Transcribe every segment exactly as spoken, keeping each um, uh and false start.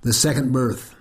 The second birth.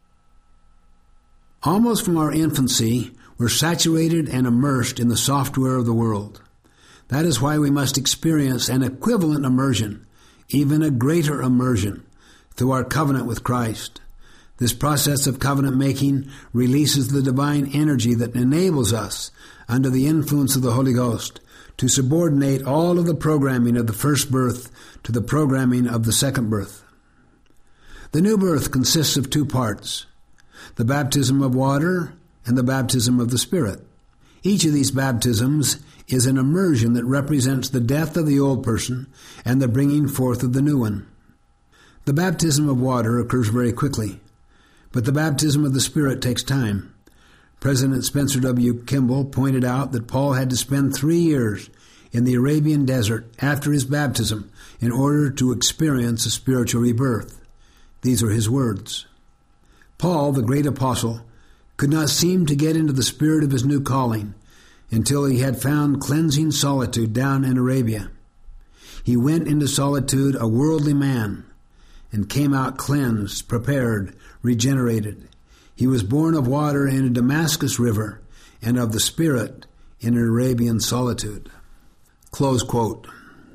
Almost from our infancy, we're saturated and immersed in the software of the world. That is why we must experience an equivalent immersion, even a greater immersion, through our covenant with Christ. This process of covenant making releases the divine energy that enables us, under the influence of the Holy Ghost, to subordinate all of the programming of the first birth to the programming of the second birth. The new birth consists of two parts, the baptism of water and the baptism of the Spirit. Each of these baptisms is an immersion that represents the death of the old person and the bringing forth of the new one. The baptism of water occurs very quickly, but the baptism of the Spirit takes time. President Spencer W. Kimball pointed out that Paul had to spend three years in the Arabian desert after his baptism in order to experience a spiritual rebirth. These are his words. Paul, the great apostle, could not seem to get into the spirit of his new calling until he had found cleansing solitude down in Arabia. He went into solitude a worldly man and came out cleansed, prepared, regenerated. He was born of water in a Damascus river and of the Spirit in an Arabian solitude. Close quote.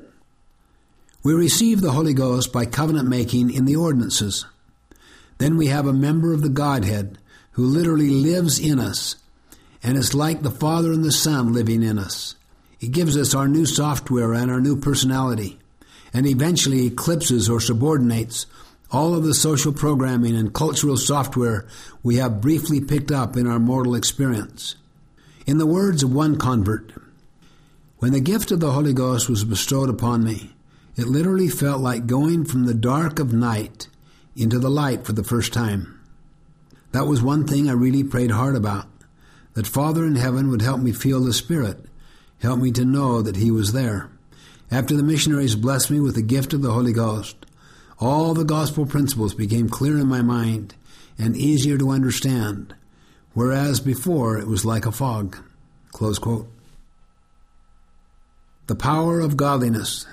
We receive the Holy Ghost by covenant making in the ordinances. Then we have a member of the Godhead who literally lives in us, and it's like the Father and the Son living in us. He gives us our new software and our new personality, and eventually eclipses or subordinates all of the social programming and cultural software we have briefly picked up in our mortal experience. In the words of one convert, when the gift of the Holy Ghost was bestowed upon me, it literally felt like going from the dark of night into the light for the first time. That was one thing I really prayed hard about, that Father in heaven would help me feel the Spirit, help me to know that He was there. After the missionaries blessed me with the gift of the Holy Ghost, all the gospel principles became clear in my mind and easier to understand, whereas before it was like a fog. Close quote. The power of godliness.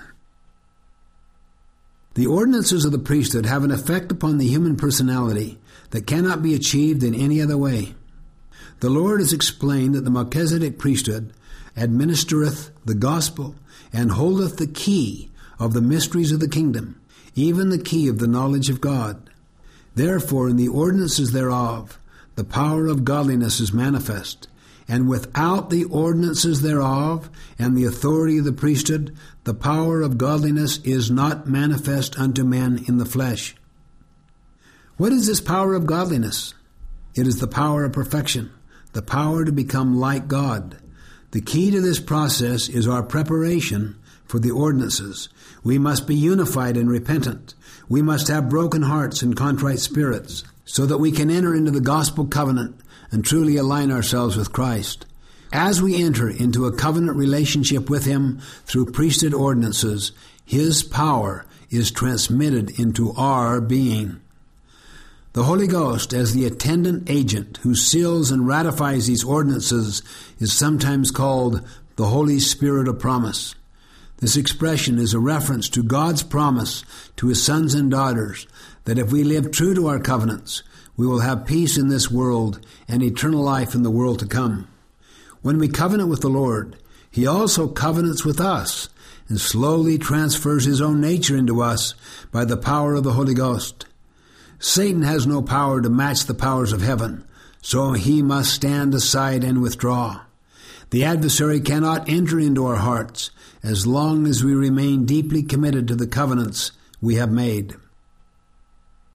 The ordinances of the priesthood have an effect upon the human personality that cannot be achieved in any other way. The Lord has explained that the Melchizedek priesthood administereth the gospel and holdeth the key of the mysteries of the kingdom, even the key of the knowledge of God. Therefore, in the ordinances thereof, the power of godliness is manifest, and without the ordinances thereof and the authority of the priesthood, the power of godliness is not manifest unto men in the flesh. What is this power of godliness? It is the power of perfection, the power to become like God. The key to this process is our preparation for the ordinances. We must be unified and repentant. We must have broken hearts and contrite spirits so that we can enter into the gospel covenant and truly align ourselves with Christ. As we enter into a covenant relationship with Him through priesthood ordinances, His power is transmitted into our being. The Holy Ghost, as the attendant agent who seals and ratifies these ordinances, is sometimes called the Holy Spirit of promise. This expression is a reference to God's promise to His sons and daughters that if we live true to our covenants, we will have peace in this world and eternal life in the world to come. When we covenant with the Lord, He also covenants with us and slowly transfers His own nature into us by the power of the Holy Ghost. Satan has no power to match the powers of heaven, so he must stand aside and withdraw. The adversary cannot enter into our hearts as long as we remain deeply committed to the covenants we have made.